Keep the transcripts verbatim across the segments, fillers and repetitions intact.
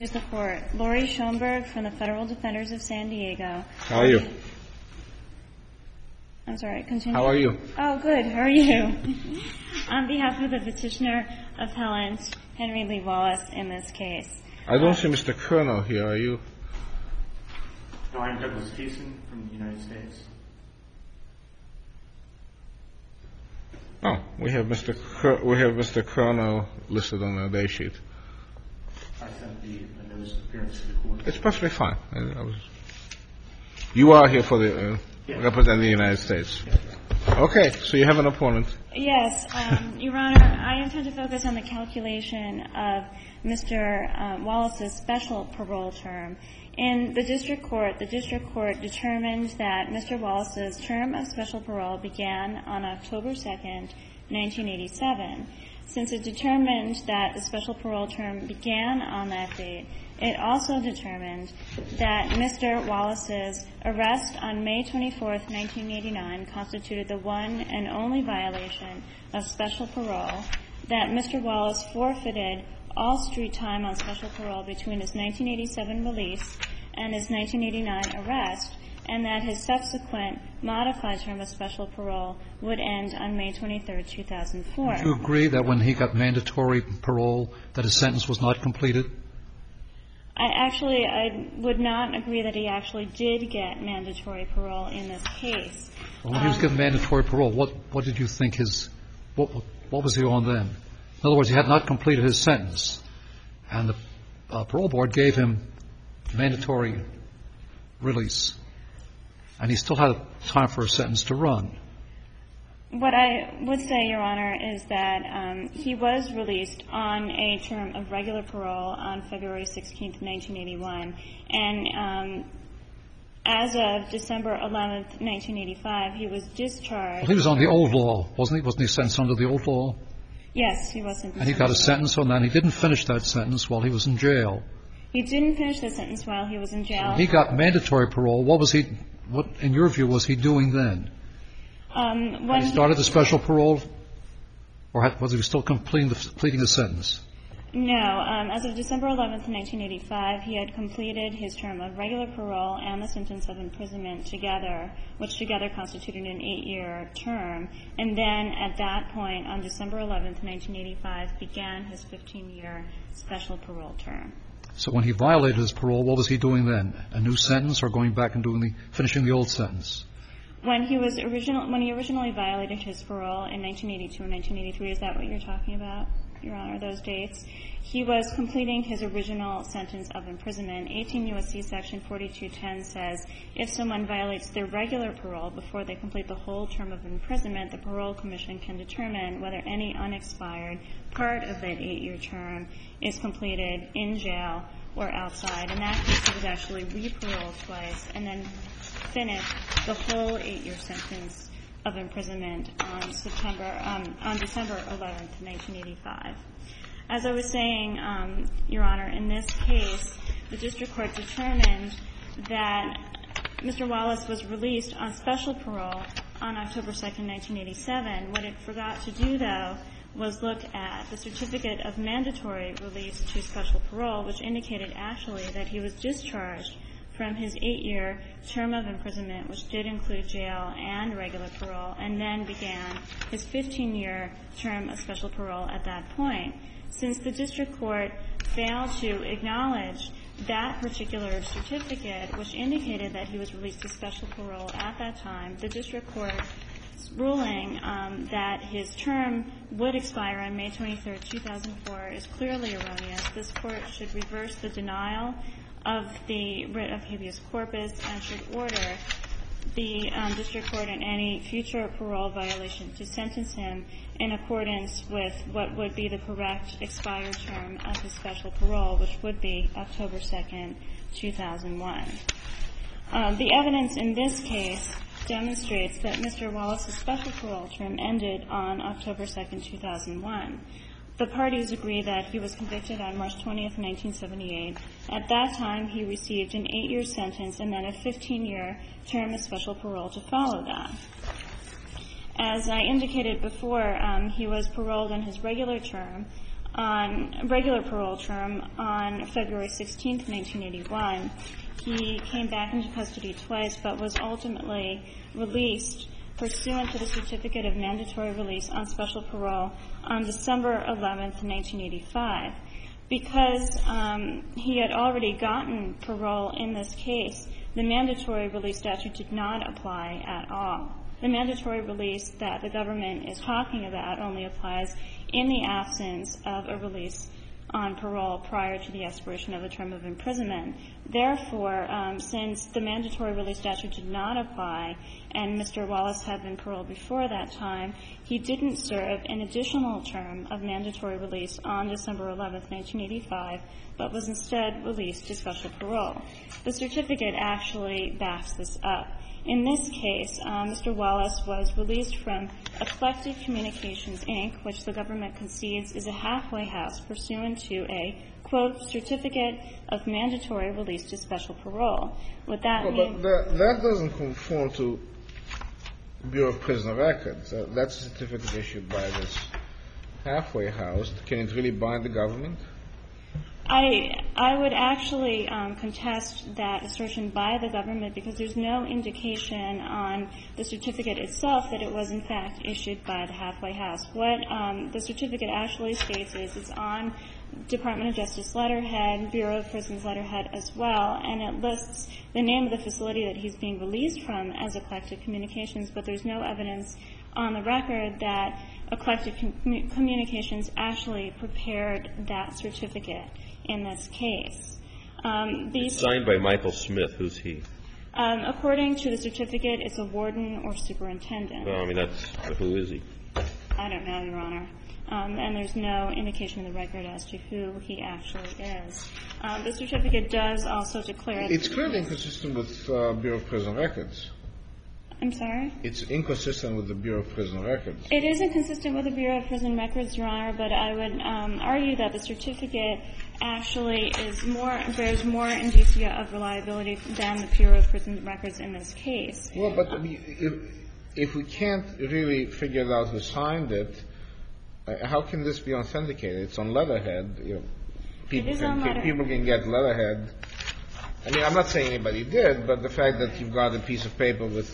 The court. Lori Schoenberg from the Federal Defenders of San Diego. How are you? I'm sorry, continue. How are you? Oh, good. How are you? On behalf of the petitioner appellant, Henry Lee Wallace, in this case. I don't uh, see Mister Colonel here. Are you? No, I'm Douglas Thiessen from the United States. Oh, we have Mister Cur- we have Mister Colonel listed on the day sheet. I sent the, the notice of appearance to the court. It's perfectly fine. I, I was, you are here for the uh, yes. representing the United States. Yes. Okay, so you have an opponent. Yes, um, Your Honor, I intend to focus on the calculation of Mister Um, Wallace's special parole term. In the district court, the district court determined that Mister Wallace's term of special parole began on October second, nineteen eighty-seven. Since it determined that the special parole term began on that date, it also determined that Mister Wallace's arrest on May twenty-fourth, nineteen eighty-nine constituted the one and only violation of special parole, that Mister Wallace forfeited all street time on special parole between his nineteen eighty-seven release and his nineteen eighty-nine arrest, and that his subsequent modified term of special parole would end on May twenty-third, two thousand four. Do you agree that when he got mandatory parole that his sentence was not completed? I actually, I would not agree that he actually did get mandatory parole in this case. Well, when um, he was given mandatory parole, what, what did you think his, what, what was he on then? In other words, he had not completed his sentence, and the uh, parole board gave him mandatory release, and he still had time for a sentence to run. What I would say, Your Honor, is that um, he was released on a term of regular parole on February sixteenth, nineteen eighty-one, and um, as of December eleventh, nineteen eighty-five, he was discharged. Well, he was on the old law, wasn't he? Wasn't he sentenced under the old law? Yes, he was. And he got a sentence on that, and he didn't finish that sentence while he was in jail. He didn't finish the sentence while he was in jail. So he got mandatory parole. What was he, what, in your view, was he doing then? Um, when had he started the special parole, or had, was he still completing the, completing the sentence? No. Um, as of December eleventh, nineteen eighty-five, he had completed his term of regular parole and the sentence of imprisonment together, which together constituted an eight-year term. And then at that point, on December eleventh, nineteen eighty-five, began his fifteen-year special parole term. So when he violated his parole, what was he doing then? A new sentence, or going back and doing the, finishing the old sentence? When he was original, when he originally violated his parole in nineteen eighty-two and nineteen eighty-three, is that what you're talking about, Your Honor, those dates? He was completing his original sentence of imprisonment. eighteen U S C Section forty-two ten says if someone violates their regular parole before they complete the whole term of imprisonment, the parole commission can determine whether any unexpired part of that eight-year term is completed in jail or outside. In that case, he was actually re-paroled twice and then finished the whole eight-year sentence of imprisonment on September, um, on December eleventh, nineteen eighty-five. As I was saying, um, Your Honor, in this case, the district court determined that Mister Wallace was released on special parole on October second, nineteen eighty-seven. What it forgot to do, though, was look at the certificate of mandatory release to special parole, which indicated actually that he was discharged from his eight-year term of imprisonment, which did include jail and regular parole, and then began his fifteen-year term of special parole at that point. Since the district court failed to acknowledge that particular certificate, which indicated that he was released to special parole at that time, the district court's ruling um, that his term would expire on May twenty-third, two thousand four is clearly erroneous. This court should reverse the denial of the writ of habeas corpus and should order the um, district court in any future parole violation to sentence him in accordance with what would be the correct expired term of his special parole, which would be October second, two thousand one. Um, the evidence in this case demonstrates that Mister Wallace's special parole term ended on October second, two thousand one. The parties agree that he was convicted on March twentieth, nineteen seventy-eight. At that time, he received an eight-year sentence and then a fifteen-year term of special parole to follow that. As I indicated before, um, he was paroled on his regular term on a regular parole term on February sixteenth, nineteen eighty-one. He came back into custody twice, but was ultimately released pursuant to the Certificate of Mandatory Release on special parole on December eleventh, nineteen eighty-five. Because um, he had already gotten parole in this case, the mandatory release statute did not apply at all. The mandatory release that the government is talking about only applies in the absence of a release on parole prior to the expiration of a term of imprisonment. Therefore, um, since the mandatory release statute did not apply and Mister Wallace had been paroled before that time, he didn't serve an additional term of mandatory release on December eleventh, nineteen eighty-five, but was instead released to special parole. The certificate actually backs this up. In this case, uh, Mister Wallace was released from Eclectic Communications, Incorporated, which the government concedes is a halfway house pursuant to a, quote, Certificate of Mandatory Release to Special Parole. What that well, means... But that, that doesn't conform to Bureau of Prison Records. Uh, that's a certificate issued by this halfway house. Can it really bind the government? I I would actually um, contest that assertion by the government because there's no indication on the certificate itself that it was in fact issued by the halfway house. What um, the certificate actually states is it's on Department of Justice letterhead, Bureau of Prisons letterhead as well, and it lists the name of the facility that he's being released from as Eclectic Communications, but there's no evidence on the record that Eclectic Com- Communications actually prepared that certificate in this case. Um, it's signed by Michael Smith. Who's he? Um, according to the certificate, it's a warden or superintendent. Well, I mean, that's who is he? I don't know, Your Honor. Um, and there's no indication in the record as to who he actually is. Um, the certificate does also declare... It's clearly inconsistent with uh, Bureau of Prison Records. I'm sorry? It's inconsistent with the Bureau of Prison Records. It is inconsistent with the Bureau of Prison Records, Your Honor, but I would um, argue that the certificate actually is more, bears more indicia of reliability than the Bureau of Prison Records in this case. Well, but I mean, if, if we can't really figure out who signed it, uh, how can this be authenticated? It's on letterhead. You know, people, It is can, on letterhead. people can get letterhead. I mean, I'm not saying anybody did, but the fact that you've got a piece of paper with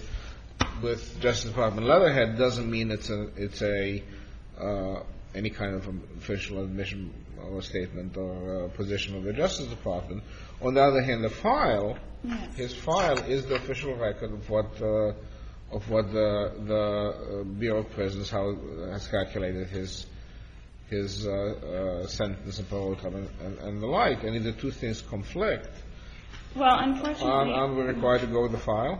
with Justice Department letterhead doesn't mean it's a it's a uh, any kind of official admission or statement or uh, position of the Justice Department. On the other hand, the file, Yes. his file, is the official record of what uh, of what the the uh, Bureau of Prisons how has calculated his his uh, uh, sentence and parole term and, and, and the like. And if the two things conflict, Well, unfortunately... aren't, aren't we required to go with the file?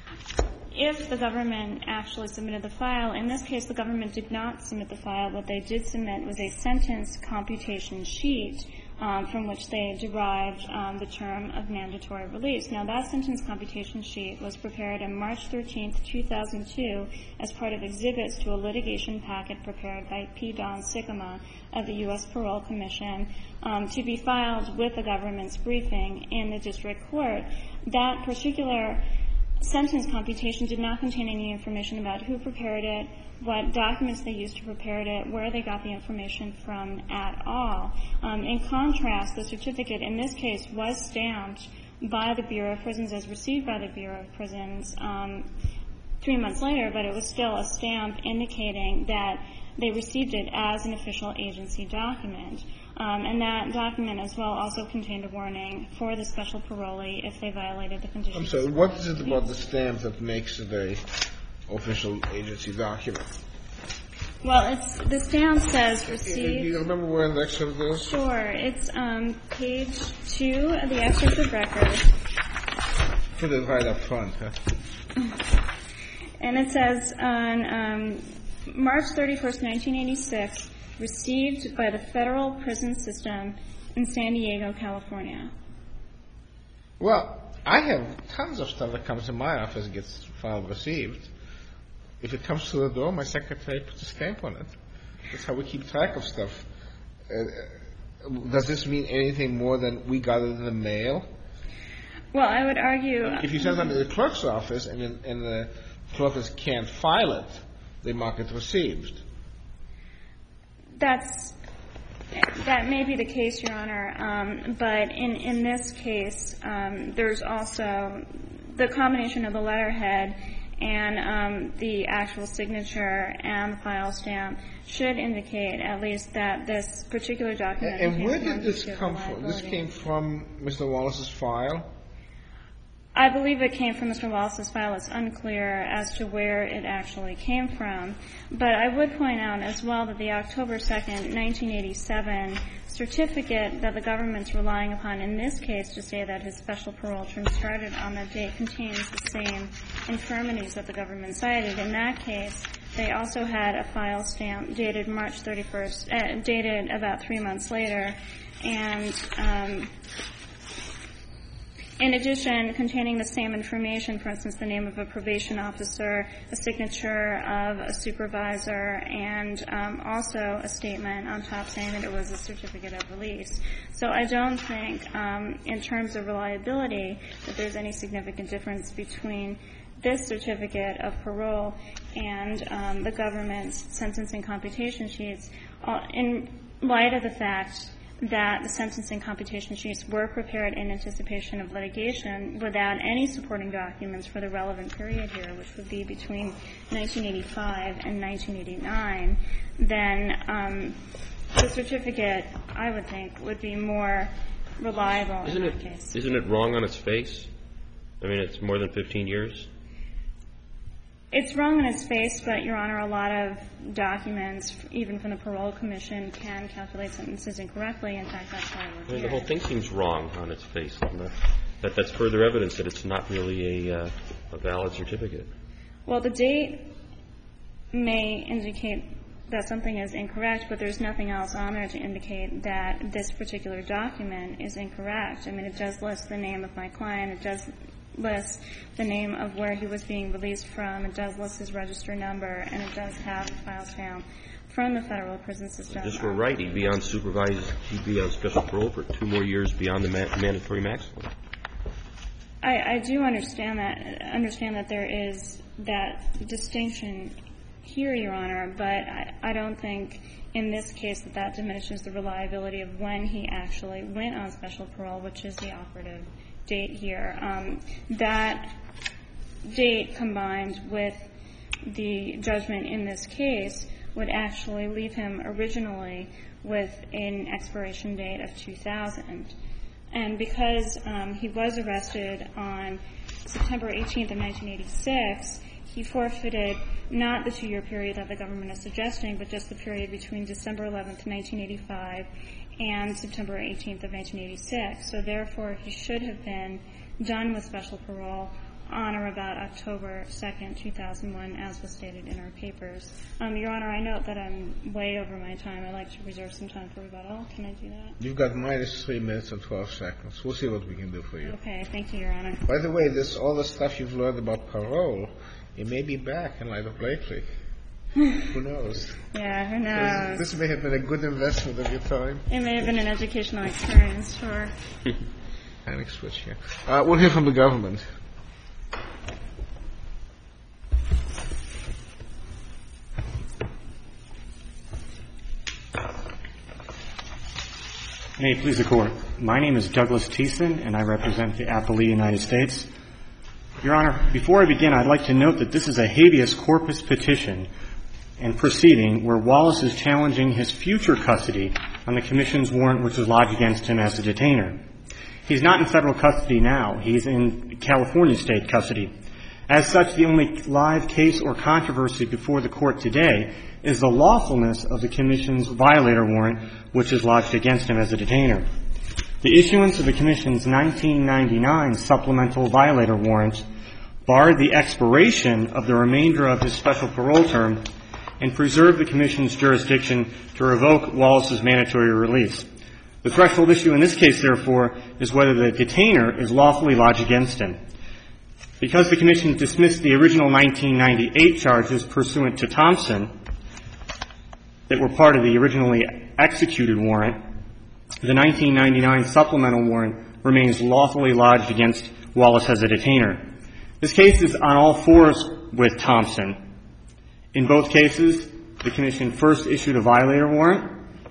If the government actually submitted the file, in this case the government did not submit the file. What they did submit was a sentence computation sheet um, from which they derived um, the term of mandatory release. Now, that sentence computation sheet was prepared on March thirteenth, two thousand two as part of exhibits to a litigation packet prepared by P. Don Sycama of the U S Parole Commission um, to be filed with the government's briefing in the district court. That particular sentence computation did not contain any information about who prepared it, what documents they used to prepare it, where they got the information from at all. Um, in contrast, the certificate in this case was stamped by the Bureau of Prisons as received by the Bureau of Prisons um, three months later, but it was still a stamp indicating that they received it as an official agency document. Um, and that document as well also contained a warning for the special parolee if they violated the conditions. I'm sorry, what is it about the stamp that makes it a official agency document? Well, it's, the stamp says Do received. you remember where the excerpt is? Sure. It's um, page two of the excerpt of record. Put it right up front, huh? And it says on um, March thirty-first, nineteen eighty-six, received by the federal prison system in San Diego, California. Well, I have tons of stuff that comes in my office and gets filed received. If it comes to the door, my secretary puts a stamp on it. That's how we keep track of stuff. Uh, does this mean anything more than we got it in the mail? Well, I would argue... If you send something to the clerk's office and, and the clerk's office can't file it, they mark it received. That's That may be the case, Your Honor. Um, but in, in this case, um, there's also the combination of the letterhead and um, the actual signature and the file stamp should indicate at least that this particular document. And where did this come from? This came from Mister Wallace's file? I believe it came from Mister Wallace's file. It's unclear as to where it actually came from. But I would point out as well that the October second, nineteen eighty-seven certificate that the government's relying upon in this case to say that his special parole term started on that date contains the same infirmities that the government cited. In that case, they also had a file stamp dated March thirty-first, uh, dated about three months later, and um, in addition, containing the same information, for instance, the name of a probation officer, a signature of a supervisor, and um, also a statement on top saying that it was a certificate of release. So I don't think, um, in terms of reliability, that there's any significant difference between this certificate of parole and um, the government's sentencing computation sheets, uh, in light of the fact that the sentencing computation sheets were prepared in anticipation of litigation without any supporting documents for the relevant period here, which would be between nineteen eighty-five and nineteen eighty-nine, then um, the certificate, I would think, would be more reliable isn't in that it, case. Isn't it wrong on its face? I mean, it's more than fifteen years. It's wrong in its face, but, Your Honor, a lot of documents, even from the Parole Commission, can calculate sentences incorrectly. In fact, that's why we're I mean, here. the whole thing seems wrong on its face. That, that that's further evidence that it's not really a, uh, a valid certificate. Well, the date may indicate that something is incorrect, but there's nothing else on there to indicate that this particular document is incorrect. I mean, it does list the name of my client. It does list the name of where he was being released from. It does list his register number, and it does have a file stamp from the federal prison system. If this were right, he'd be on supervised, he'd be on special parole for two more years beyond the ma- mandatory maximum. I, I do understand that, understand that there is that distinction here, Your Honor, but I, I don't think in this case that that diminishes the reliability of when he actually went on special parole, which is the operative date here. Um, that date combined with the judgment in this case would actually leave him originally with an expiration date of two thousand. And because um, he was arrested on September eighteenth of nineteen eighty-six, he forfeited not the two-year period that the government is suggesting, but just the period between December eleventh, nineteen eighty-five and September eighteenth of nineteen eighty-six. So therefore, he should have been done with special parole on or about October second, two thousand one, as was stated in our papers. Um, Your Honor, I note that I'm way over my time. I'd like to reserve some time for rebuttal. Can I do that? You've got minus three minutes and twelve seconds. We'll see what we can do for you. Okay. Thank you, Your Honor. By the way, this all the stuff you've learned about parole, it may be back in light of Blakely. Who knows? Yeah, who knows? This may have been a good investment of your time. It may have been an educational experience, sure. Panic switch here. Uh, we'll hear from the government. May it please the Court. My name is Douglas Thiessen, and I represent the Appellee United States. Your Honor, before I begin, I'd like to note that this is a habeas corpus petition and proceeding where Wallace is challenging his future custody on the Commission's warrant which was lodged against him as a detainer. He's not in federal custody now. He's in California state custody. As such, the only live case or controversy before the Court today is the lawfulness of the Commission's violator warrant which is lodged against him as a detainer. The issuance of the Commission's nineteen ninety-nine supplemental violator warrant barred the expiration of the remainder of his special parole term and preserved the Commission's jurisdiction to revoke Wallace's mandatory release. The threshold issue in this case, therefore, is whether the detainer is lawfully lodged against him. Because the Commission dismissed the original nineteen ninety-eight charges pursuant to Thompson that were part of the originally executed warrant, the nineteen ninety-nine supplemental warrant remains lawfully lodged against Wallace as a detainer. This case is on all fours with Thompson. In both cases, the Commission first issued a violator warrant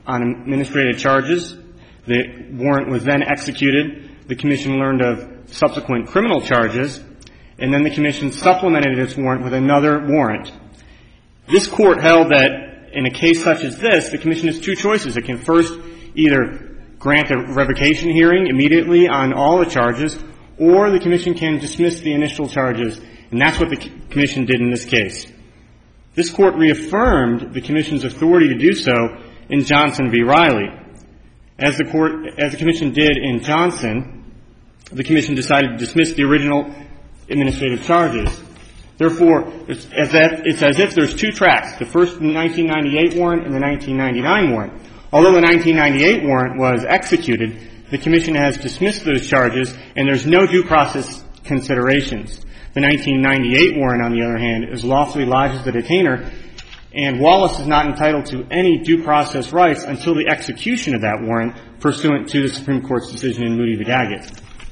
on administrative charges. The warrant was then executed. The Commission learned of subsequent criminal charges, and then the Commission supplemented its warrant with another warrant. This Court held that in a case such as this, the Commission has two choices. It can first either grant a revocation hearing immediately on all the charges, or the Commission can dismiss the initial charges, and that's what the Commission did in this case. This Court reaffirmed the Commission's authority to do so in Johnson v. Riley. As the Court, as the Commission did in Johnson, the Commission decided to dismiss the original administrative charges. Therefore, it's as, if, it's as if there's two tracks, the first nineteen ninety-eight warrant and the nineteen ninety-nine warrant. Although the nineteen ninety-eight warrant was executed, the Commission has dismissed those charges, and there's no due process considerations. The nineteen ninety-eight warrant, on the other hand, is lawfully lodged as a detainer, and Wallace is not entitled to any due process rights until the execution of that warrant pursuant to the Supreme Court's decision in Moody v. Daggett.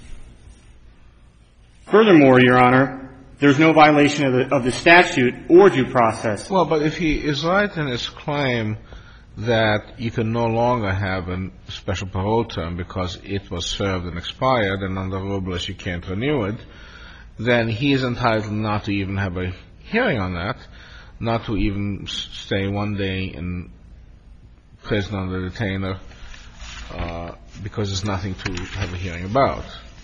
Furthermore, Your Honor, there's no violation of the, of the statute or due process. Well, but if he is right in his claim that you can no longer have a special parole term because it was served and expired, and under Robles you can't renew it, then he is entitled not to even have a hearing on that, not to even stay one day in prison under detainer, uh, because there's nothing to have a hearing about.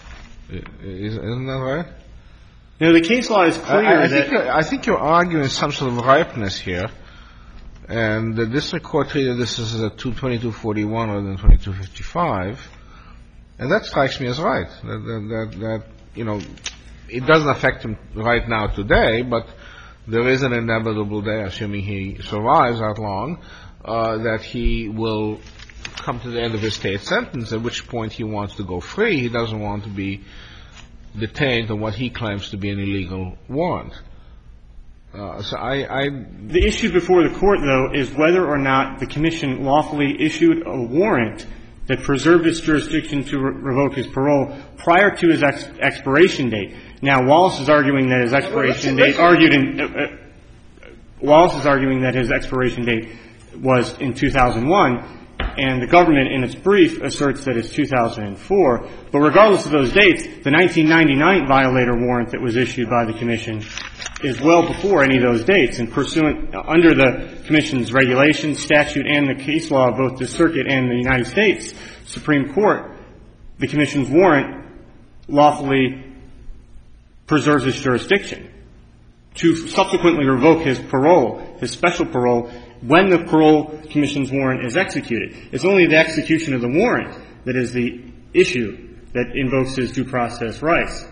Is, isn't that right? No, the case law is clear I, I that... Think I think you're arguing some sort of ripeness here, and the district court treated this as a twenty-two forty-one rather than twenty-two fifty-five, and that strikes me as right. That, that, that, that, you know, it doesn't affect him right now today, but there is an inevitable day, assuming he survives that long, uh, that he will come to the end of his state sentence, at which point he wants to go free. He doesn't want to be detained on what he claims to be an illegal warrant. Uh, so I, I... The issue before the Court, though, is whether or not the Commission lawfully issued a warrant that preserved its jurisdiction to re- revoke his parole prior to his ex- expiration date. Now, Wallace is arguing that his expiration well, date argued in uh, uh, Wallace is arguing that his expiration date was in two thousand one, and the government in its brief asserts that it's two thousand four. But regardless of those dates, the nineteen ninety-nine violator warrant that was issued by the Commission is well before any of those dates, and pursuant under the Commission's regulations, statute, and the case law of both the Circuit and the United States Supreme Court, the Commission's warrant lawfully preserves its jurisdiction to subsequently revoke his parole, his special parole, when the parole commission's warrant is executed. It's only the execution of the warrant that is the issue that invokes his due process rights.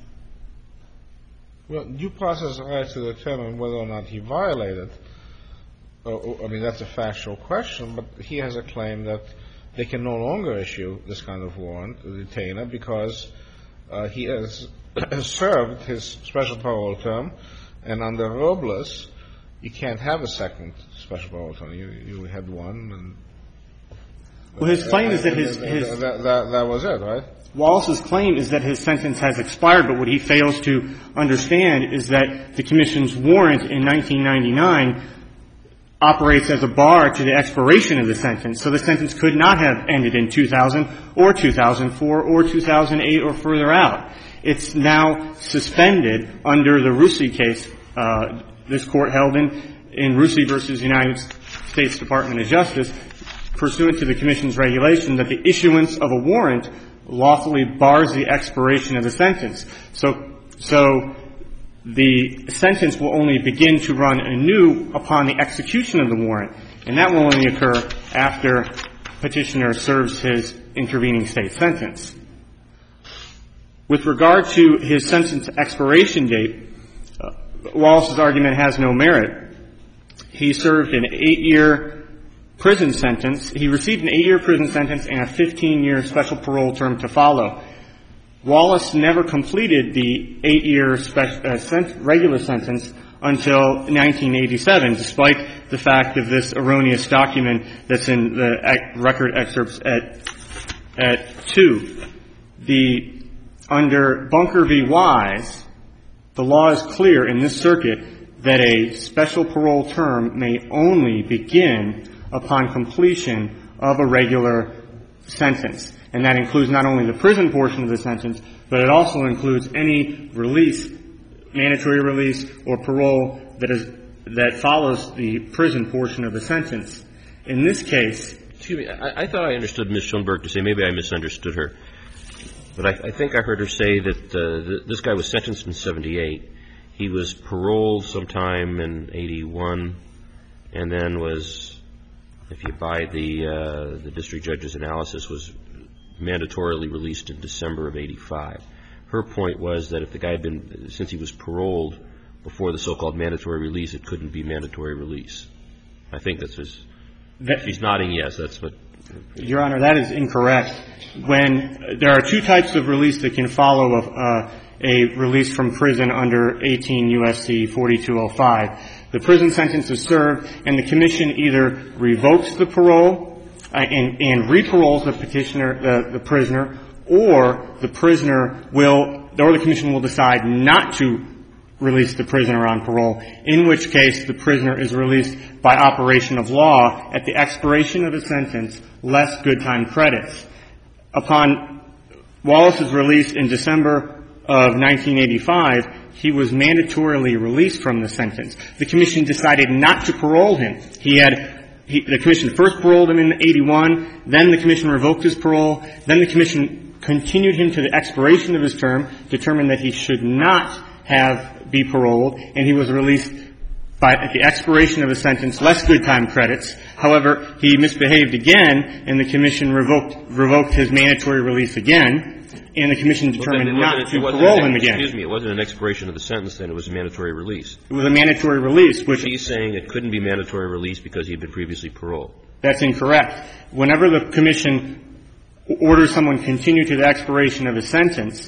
Well, due process rights to determine whether or not he violated, uh, I mean, that's a factual question, but he has a claim that they can no longer issue this kind of warrant, a detainer, because uh, he has served his special parole term, and under Robles, you can't have a second special parole term. You, you had one, and well, his claim is that his, his that, that, that was it, right? Wallace's claim is that his sentence has expired, but what he fails to understand is that the Commission's warrant in nineteen ninety-nine operates as a bar to the expiration of the sentence. So the sentence could not have ended in two thousand or two thousand four or two thousand eight or further out. It's now suspended under the Russi case, uh, this Court held in, in Russi versus United States Department of Justice, pursuant to the Commission's regulation that the issuance of a warrant lawfully bars the expiration of the sentence. So, so the sentence will only begin to run anew upon the execution of the warrant, and that will only occur after petitioner serves his intervening state sentence. With regard to his sentence expiration date, uh, Wallace's argument has no merit. He served an eight-year prison sentence. He received an eight-year prison sentence and a fifteen-year special parole term to follow. Wallace never completed the eight-year spe- uh, sent- regular sentence until nineteen eighty-seven, despite the fact of this erroneous document that's in the ec- record excerpts at at two. The under Bunker v. Wise, the law is clear in this circuit that a special parole term may only begin upon completion of a regular sentence. And that includes not only the prison portion of the sentence, but it also includes any release, mandatory release or parole that is that follows the prison portion of the sentence. In this case, excuse me, I, I thought I understood Miz Schoenberg to say, maybe I misunderstood her, but I, I think I heard her say that uh, th- this guy was sentenced in seventy-eight. He was paroled sometime in eighty-one, and then was, if you buy the uh, the district judge's analysis, was mandatorily released in December of eighty-five. Her point was that if the guy had been, since he was paroled before the so-called mandatory release, it couldn't be mandatory release. I think that's his. That, she's nodding yes. That's what. Your Honor, that is incorrect. When there are two types of release that can follow a, uh, a release from prison under eighteen U S C forty-two oh five. The prison sentence is served, and the commission either revokes the parole uh, and, and re-paroles the petitioner, the, the prisoner, or the prisoner will, or the commission will decide not to release the prisoner on parole, in which case the prisoner is released by operation of law at the expiration of the sentence, less good time credits. Upon Wallace's release in December of nineteen eighty-five, he was mandatorily released from the sentence. The commission decided not to parole him. He had, he, the commission first paroled him in eighty-one, then the commission revoked his parole, then the commission continued him to the expiration of his term, determined that he should not have be paroled, and he was released by, at the expiration of the sentence, less good time credits. However, he misbehaved again, and the commission revoked, revoked his mandatory release again, and the commission determined well, not to an, parole him again. Excuse me, it wasn't an expiration of the sentence, then it was a mandatory release. It was a mandatory release, which... She's saying it couldn't be mandatory release because he had been previously paroled. That's incorrect. Whenever the commission orders someone continue to the expiration of a sentence,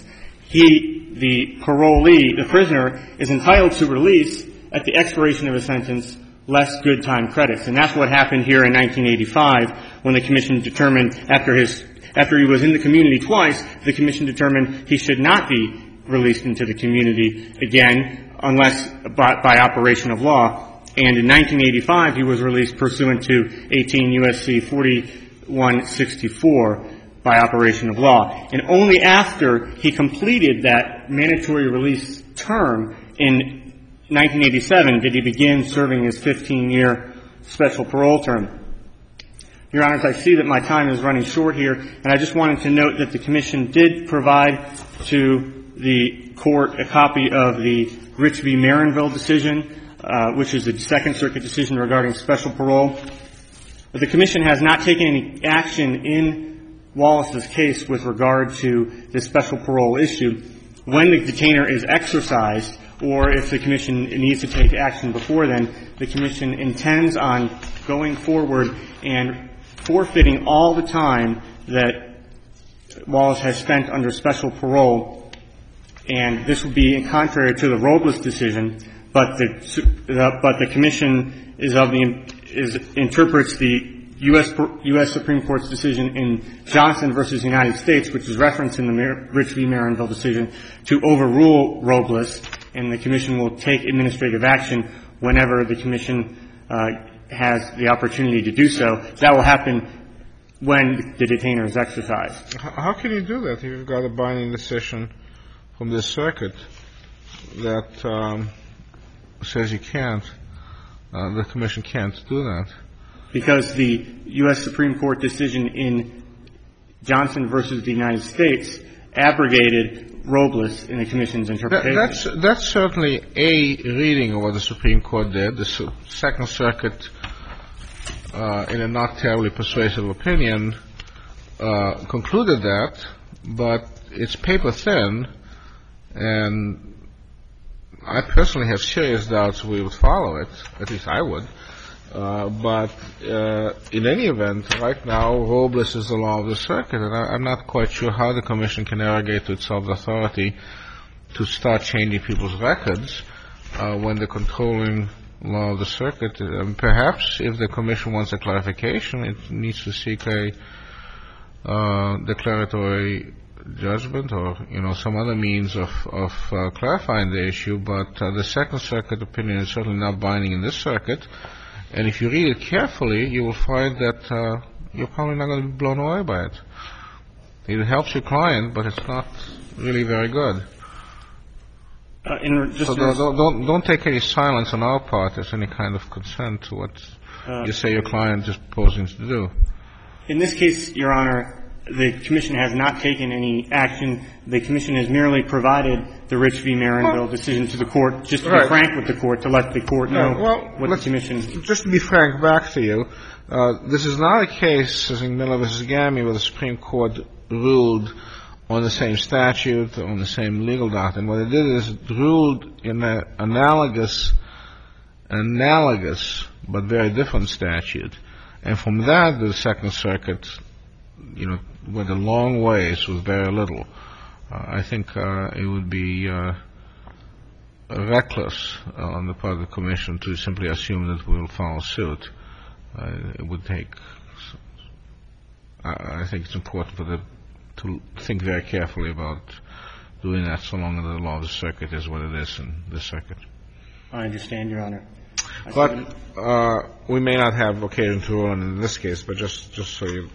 he, the parolee, the prisoner, is entitled to release at the expiration of a sentence less good time credits. And that's what happened here in nineteen eighty-five when the commission determined after his, after he was in the community twice, the commission determined he should not be released into the community again unless by, by operation of law. And in nineteen eighty-five, he was released pursuant to eighteen U S C forty-one sixty-four by operation of law. And only after he completed that mandatory release term in nineteen eighty-seven did he begin serving his fifteen-year special parole term. Your Honors, I see that my time is running short here, and I just wanted to note that the commission did provide to the court a copy of the Rich v. Marinville decision, uh, which is a Second Circuit decision regarding special parole. But the commission has not taken any action in Wallace's case with regard to this special parole issue. When the detainer is exercised, or if the commission needs to take action before then, the commission intends on going forward and forfeiting all the time that Wallace has spent under special parole. And this would be contrary to the Robles decision, but the, uh, but the commission is of the, is, interprets the U S U S Supreme Court's decision in Johnson versus United States, which is referenced in the Mar- Rich v. Marinville decision, to overrule Robles, and the commission will take administrative action whenever the commission uh, has the opportunity to do so. That will happen when the detainer is exercised. How can you do that if you've got a binding decision from this circuit that um, says you can't, uh, the commission can't do that? Because the U S Supreme Court decision in Johnson versus the United States abrogated Robles in the commission's interpretation. That, that's, that's certainly a reading of what the Supreme Court did. The su- Second Circuit, uh, in a not terribly persuasive opinion, uh, concluded that, but it's paper thin, and I personally have serious doubts we would follow it. At least I would. Uh, but uh, in any event, right now, Robles is the law of the circuit, and I, I'm not quite sure how the commission can arrogate to itself the authority to start changing people's records uh, when the controlling law of the circuit. Um, perhaps if the commission wants a clarification, it needs to seek a uh, declaratory judgment or, you know, some other means of, of uh, clarifying the issue. But uh, the Second Circuit opinion is certainly not binding in this circuit. And if you read it carefully, you will find that uh, you're probably not going to be blown away by it. It helps your client, but it's not really very good. Uh, in, just so don't, don't, don't, don't take any silence on our part as any kind of consent to what uh, you say your client is proposing to do. In this case, Your Honor, the Commission has not taken any action. The Commission has merely provided the Rich v. Marinville decision to the Court, just to right. be frank with the Court, to let the Court know yeah, well, what the Commission... Just to be frank back to you, uh, this is not a case, as in Miller v. Gammy, where the Supreme Court ruled on the same statute, on the same legal doctrine. What it did is it ruled in an analogous, analogous, but very different statute. And from that, the Second Circuit, you know, went a long ways with very little. Uh, I think uh, it would be uh, reckless uh, on the part of the Commission to simply assume that we will follow suit. Uh, it would take. I, I think it's important for the to think very carefully about doing that, so long as the law of the circuit is what it is in this circuit. I understand, Your Honor. I but uh, we may not have occasion to rule on in this case, but just, just so you...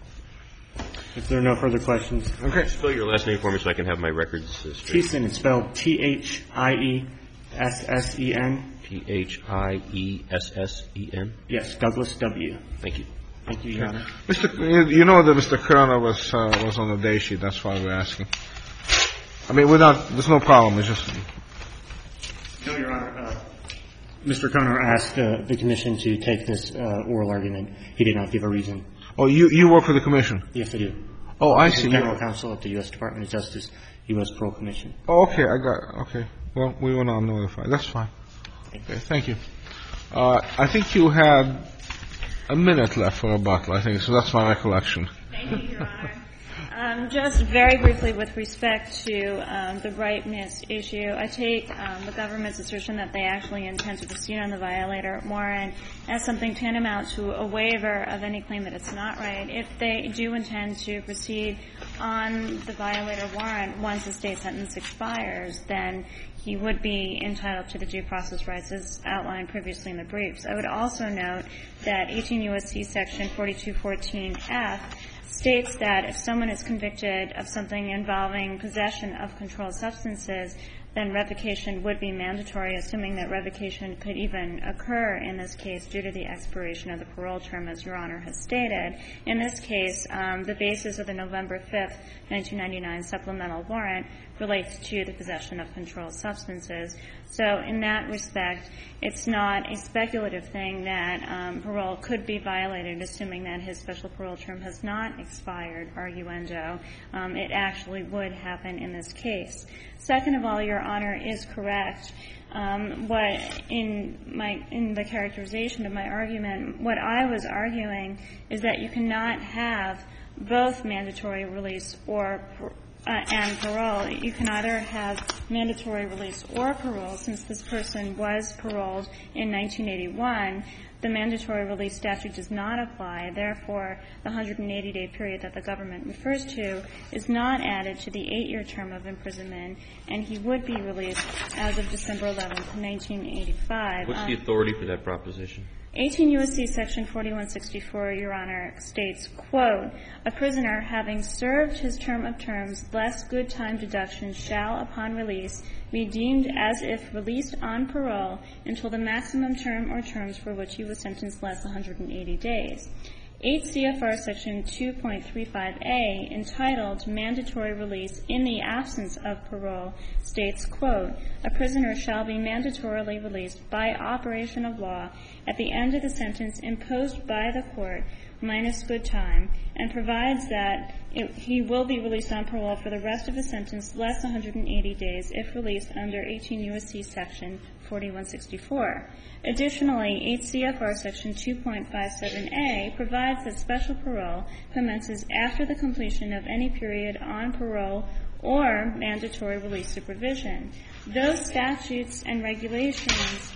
If there are no further questions. Okay. Spell your last name for me so I can have my records straight. Thiessen, it's spelled T H I E S S E N. T H I E S S E N? Yes, Douglas W. Thank you. Thank you, Your Honor. Mister You know that Mister Kerner was uh, was on the day sheet. That's why we're asking. I mean, we're not. There's no problem. It's just. No, Your Honor. Uh, Mister Kerner asked uh, the Commission to take this uh, oral argument. He did not give a reason. Oh, you you work for the Commission? Yes, I do. Oh, I I'm see. the General Counsel of the U S Department of Justice, U S Parole Commission. Oh, okay. I got. Okay. Well, we were not notified. That's fine. Okay. Thank you. Uh, I think you had a minute left for rebuttal, I think, so that's my recollection. Thank you, Your Honor. Um, just very briefly with respect to um, the rightness issue, I take um, the government's assertion that they actually intend to proceed on the violator warrant as something tantamount to a waiver of any claim that it's not right. If they do intend to proceed on the violator warrant once the state sentence expires, then he would be entitled to the due process rights as outlined previously in the briefs. I would also note that eighteen U S C Section forty-two fourteen F states that if someone is convicted of something involving possession of controlled substances, then revocation would be mandatory, assuming that revocation could even occur in this case due to the expiration of the parole term, as Your Honor has stated. In this case, um, the basis of the November fifth, nineteen ninety-nine supplemental warrant relates to the possession of controlled substances. So in that respect, it's not a speculative thing that um, parole could be violated, assuming that his special parole term has not expired, arguendo. Um, it actually would happen in this case. Second of all, Your Honor is correct. Um, what in my in the characterization of my argument, what I was arguing is that you cannot have both mandatory release or uh, and parole. You can either have mandatory release or parole. Since this person was paroled in nineteen eighty-one, the mandatory release statute does not apply. Therefore, the one hundred eighty day period that the government refers to is not added to the eight-year term of imprisonment, and he would be released as of December eleventh, nineteen eighty-five. What's the authority for that proposition? eighteen U S C Section forty-one sixty-four, Your Honor, states, quote, a prisoner having served his term of terms less good time deduction shall, upon release, be deemed as if released on parole until the maximum term or terms for which he was sentenced less one hundred eighty days. eight C F R Section two point three five A, entitled Mandatory Release in the Absence of Parole, states, quote, a prisoner shall be mandatorily released by operation of law at the end of the sentence imposed by the court minus good time, and provides that it, he will be released on parole for the rest of the sentence less one hundred eighty days if released under eighteen U S C Section forty-one sixty-four. Additionally, eight C F R Section two point five seven A provides that special parole commences after the completion of any period on parole or mandatory release supervision. Those statutes and regulations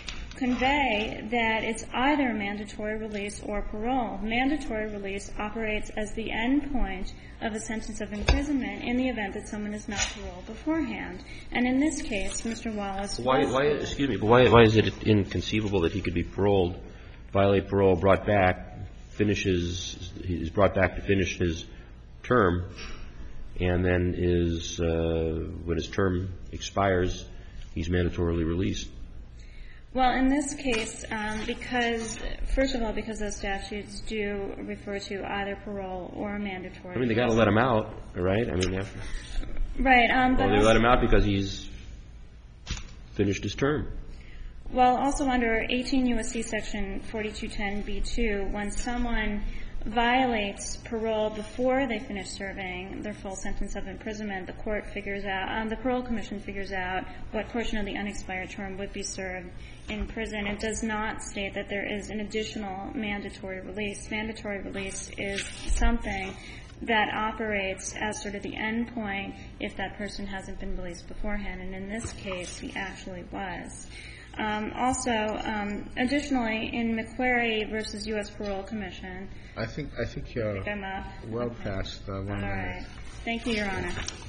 convey that it's either mandatory release or parole. Mandatory release operates as the end point of a sentence of imprisonment in the event that someone is not paroled beforehand. And in this case, Mister Wallace why, was why, excuse me, but why, why is it inconceivable that he could be paroled, violate parole, brought back, finishes, he's brought back to finish his term, and then is, uh, when his term expires, he's mandatorily released. Well, in this case, um, because, first of all, because those statutes do refer to either parole or mandatory. I mean, they got to let him out, right? I mean, after. Right. Um, but well, they let him out because he's finished his term. Well, also under eighteen U S C Section forty-two ten B two, when someone violates parole before they finish serving their full sentence of imprisonment, the court figures out, um, the parole commission figures out what portion of the unexpired term would be served in prison. It does not state that there is an additional mandatory release. Mandatory release is something that operates as sort of the end point if that person hasn't been released beforehand, and in this case, he actually was. Um, also, um, additionally, in McQuarrie versus U S Parole Commission. I think I think you're I think I'm up. well Okay. past uh, one All minute. right. Thank you, Your Honor.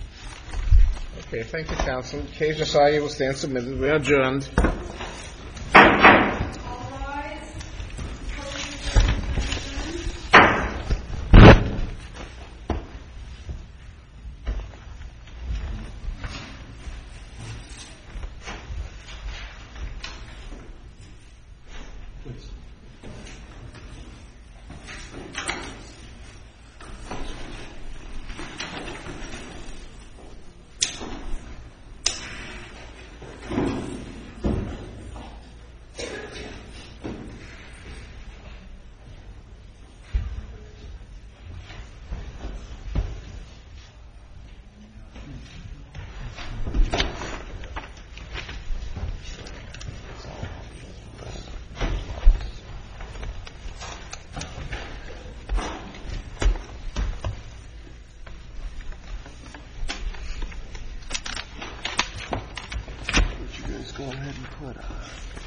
Okay, thank you, counsel. Case decided will stand submitted. We are adjourned. Go ahead and put a